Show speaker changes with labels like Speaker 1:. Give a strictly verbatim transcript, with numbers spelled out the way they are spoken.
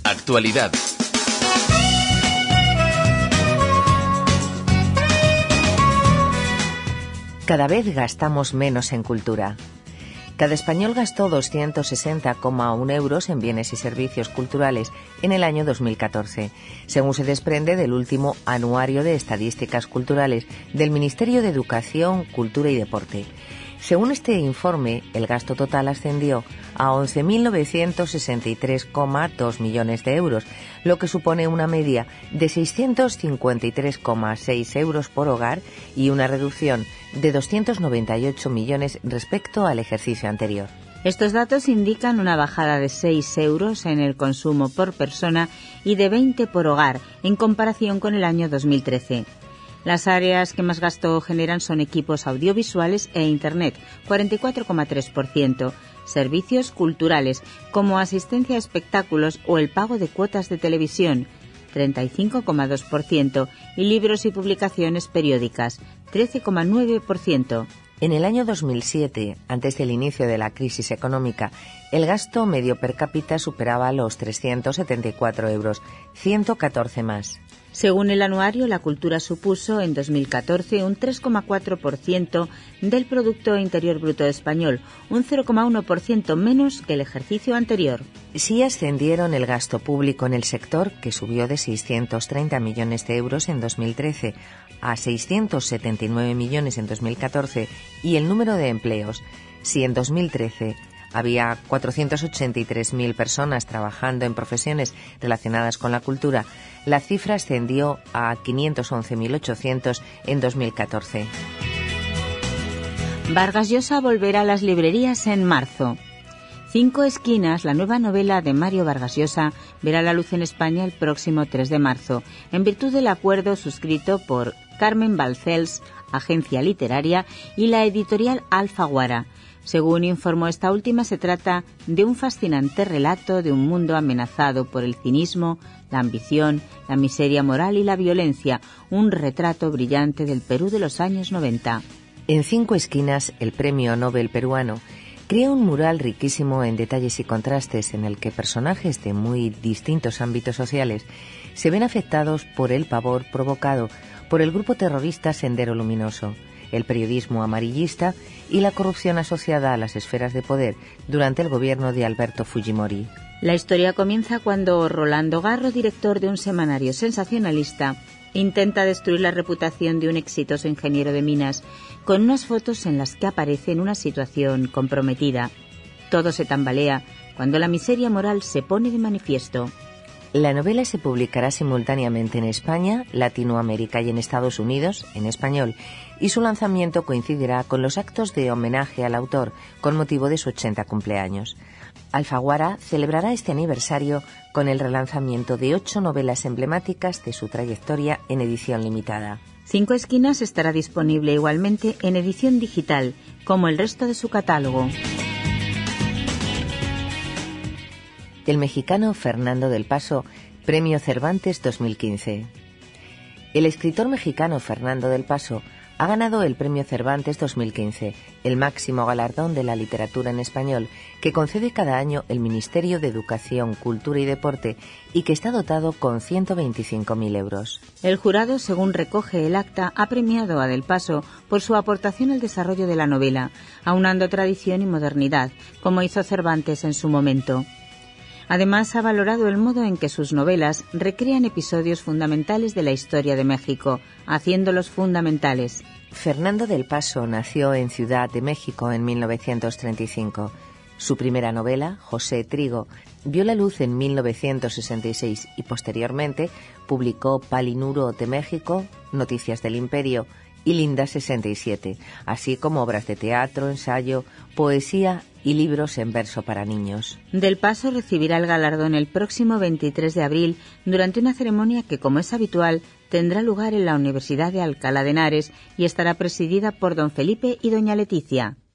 Speaker 1: Actualidad.
Speaker 2: Cada vez gastamos menos en cultura. Cada español gastó doscientos sesenta coma uno euros en bienes y servicios culturales en el año dos mil catorce, según se desprende del último Anuario de Estadísticas Culturales del Ministerio de Educación, Cultura y Deporte. Según este informe, el gasto total ascendió a once mil novecientos sesenta y tres coma dos millones de euros, lo que supone una media de seiscientos cincuenta y tres coma seis euros por hogar y una reducción de doscientos noventa y ocho millones respecto al ejercicio anterior.
Speaker 3: Estos datos indican una bajada de seis euros en el consumo por persona y de veinte por hogar en comparación con el año dos mil trece. Las áreas que más gasto generan son equipos audiovisuales e Internet, cuarenta y cuatro coma tres por ciento, servicios culturales, como asistencia a espectáculos o el pago de cuotas de televisión, treinta y cinco coma dos por ciento, y libros y publicaciones periódicas, trece coma nueve por ciento.
Speaker 2: En el año dos mil siete, antes del inicio de la crisis económica, el gasto medio per cápita superaba los trescientos setenta y cuatro euros, ciento catorce más.
Speaker 3: Según el anuario, la cultura supuso en dos mil catorce un tres coma cuatro por ciento del Producto Interior Bruto español, un cero coma uno por ciento menos que el ejercicio anterior.
Speaker 2: Sí ascendieron el gasto público en el sector, que subió de seiscientos treinta millones de euros en dos mil trece a seiscientos setenta y nueve millones en dos mil catorce, y el número de empleos. Si en dos mil trece había cuatrocientas ochenta y tres mil personas trabajando en profesiones relacionadas con la cultura, la cifra ascendió a quinientos once mil ochocientos en dos mil catorce.
Speaker 3: Vargas Llosa volverá a las librerías en marzo. Cinco esquinas, la nueva novela de Mario Vargas Llosa, verá la luz en España el próximo tres de marzo, en virtud del acuerdo suscrito por Carmen Balcells, agencia literaria, y la editorial Alfaguara. Según informó esta última, se trata de un fascinante relato de un mundo amenazado por el cinismo, la ambición, la miseria moral y la violencia, un retrato brillante del Perú de los años noventa.
Speaker 2: En Cinco esquinas, el premio Nobel peruano crea un mural riquísimo en detalles y contrastes en el que personajes de muy distintos ámbitos sociales se ven afectados por el pavor provocado por el grupo terrorista Sendero Luminoso, el periodismo amarillista y la corrupción asociada a las esferas de poder durante el gobierno de Alberto Fujimori.
Speaker 3: La historia comienza cuando Rolando Garro, director de un semanario sensacionalista, intenta destruir la reputación de un exitoso ingeniero de minas con unas fotos en las que aparece en una situación comprometida. Todo se tambalea cuando la miseria moral se pone de manifiesto.
Speaker 2: La novela se publicará simultáneamente en España, Latinoamérica y en Estados Unidos, en español, y su lanzamiento coincidirá con los actos de homenaje al autor con motivo de su ochenta cumpleaños. Alfaguara celebrará este aniversario con el relanzamiento de ocho novelas emblemáticas de su trayectoria en edición limitada.
Speaker 3: Cinco esquinas estará disponible igualmente en edición digital, como el resto de su catálogo.
Speaker 2: El mexicano Fernando del Paso, Premio Cervantes dos mil quince. El escritor mexicano Fernando del Paso ha ganado el Premio Cervantes dos mil quince, el máximo galardón de la literatura en español que concede cada año el Ministerio de Educación, Cultura y Deporte y que está dotado con ciento veinticinco mil euros.
Speaker 3: El jurado, según recoge el acta, ha premiado a Del Paso por su aportación al desarrollo de la novela, aunando tradición y modernidad, como hizo Cervantes en su momento. Además, ha valorado el modo en que sus novelas recrean episodios fundamentales de la historia de México, haciéndolos fundamentales.
Speaker 2: Fernando del Paso nació en Ciudad de México en mil novecientos treinta y cinco. Su primera novela, José Trigo, vio la luz en mil novecientos sesenta y seis y posteriormente publicó Palinuro de México, Noticias del Imperio y Linda sesenta y siete, así como obras de teatro, ensayo, poesía y libros en verso para niños.
Speaker 3: Del Paso recibirá el galardón el próximo veintitrés de abril durante una ceremonia que, como es habitual, tendrá lugar en la Universidad de Alcalá de Henares y estará presidida por don Felipe y doña Leticia.